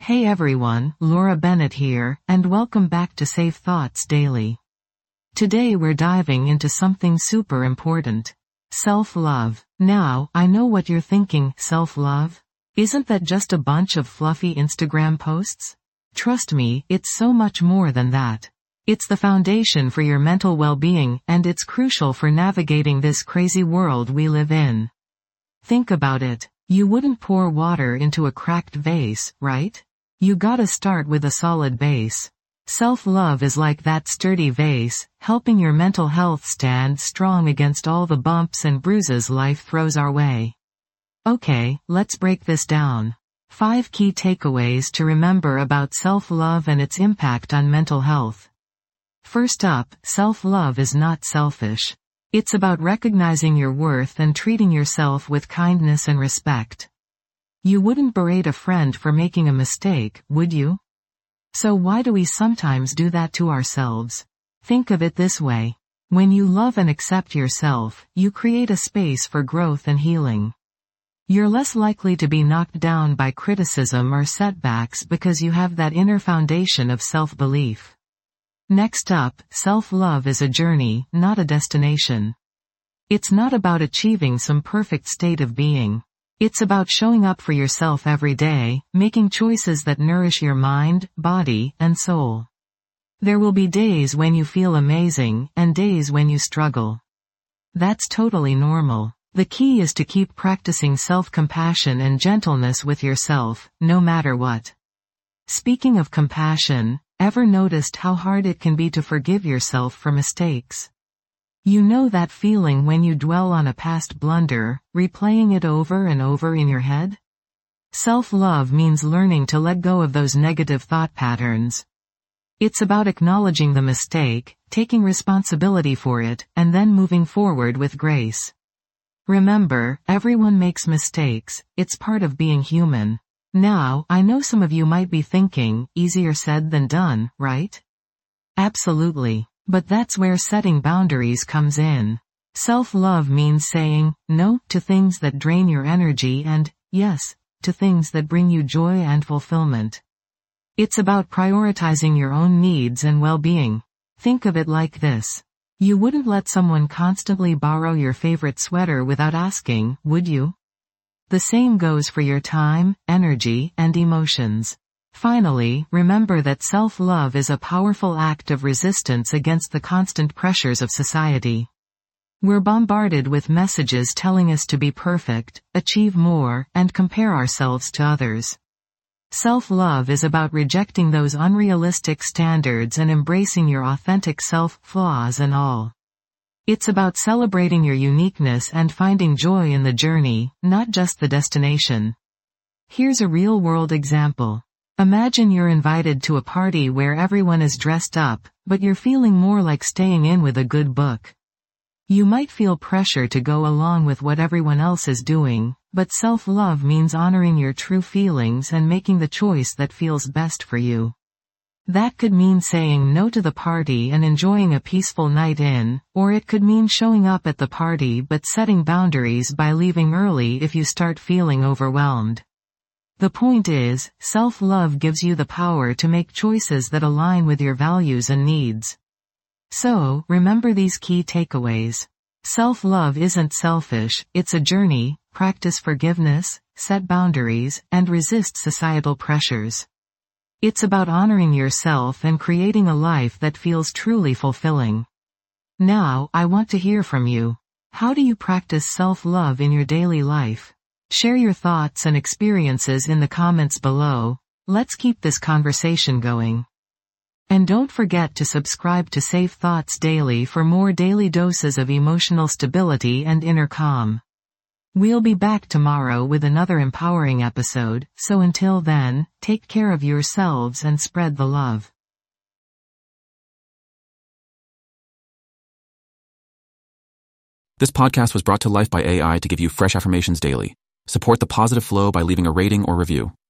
Hey everyone, Laura Bennett here, and welcome back to Safe Thoughts Daily. Today we're diving into something super important. Self-love. Now, I know what you're thinking, self-love? Isn't that just a bunch of fluffy Instagram posts? Trust me, it's so much more than that. It's the foundation for your mental well-being, and it's crucial for navigating this crazy world we live in. Think about it. You wouldn't pour water into a cracked vase, right? You gotta start with a solid base. Self-love is like that sturdy vase, helping your mental health stand strong against all the bumps and bruises life throws our way. Okay, let's break this down. 5 key takeaways to remember about self-love and its impact on mental health. First up, self-love is not selfish. It's about recognizing your worth and treating yourself with kindness and respect. You wouldn't berate a friend for making a mistake, would you? So why do we sometimes do that to ourselves? Think of it this way. When you love and accept yourself, you create a space for growth and healing. You're less likely to be knocked down by criticism or setbacks because you have that inner foundation of self-belief. Next up, self-love is a journey, not a destination. It's not about achieving some perfect state of being. It's about showing up for yourself every day, making choices that nourish your mind, body, and soul. There will be days when you feel amazing, and days when you struggle. That's totally normal. The key is to keep practicing self-compassion and gentleness with yourself, no matter what. Speaking of compassion, ever noticed how hard it can be to forgive yourself for mistakes? You know that feeling when you dwell on a past blunder, replaying it over and over in your head? Self-love means learning to let go of those negative thought patterns. It's about acknowledging the mistake, taking responsibility for it, and then moving forward with grace. Remember, everyone makes mistakes, it's part of being human. Now, I know some of you might be thinking, easier said than done, right? Absolutely. But that's where setting boundaries comes in. Self-love means saying no to things that drain your energy and yes to things that bring you joy and fulfillment. It's about prioritizing your own needs and well-being. Think of it like this. You wouldn't let someone constantly borrow your favorite sweater without asking, would you? The same goes for your time, energy, and emotions. Finally, remember that self-love is a powerful act of resistance against the constant pressures of society. We're bombarded with messages telling us to be perfect, achieve more, and compare ourselves to others. Self-love is about rejecting those unrealistic standards and embracing your authentic self, flaws and all. It's about celebrating your uniqueness and finding joy in the journey, not just the destination. Here's a real-world example. Imagine you're invited to a party where everyone is dressed up, but you're feeling more like staying in with a good book. You might feel pressure to go along with what everyone else is doing, but self-love means honoring your true feelings and making the choice that feels best for you. That could mean saying no to the party and enjoying a peaceful night in, or it could mean showing up at the party but setting boundaries by leaving early if you start feeling overwhelmed. The point is, self-love gives you the power to make choices that align with your values and needs. So, remember these key takeaways. Self-love isn't selfish, it's a journey. Practice forgiveness, set boundaries, and resist societal pressures. It's about honoring yourself and creating a life that feels truly fulfilling. Now, I want to hear from you. How do you practice self-love in your daily life? Share your thoughts and experiences in the comments below. Let's keep this conversation going. And don't forget to subscribe to Safe Thoughts Daily for more daily doses of emotional stability and inner calm. We'll be back tomorrow with another empowering episode, so until then, take care of yourselves and spread the love. This podcast was brought to life by AI to give you fresh affirmations daily. Support the positive flow by leaving a rating or review.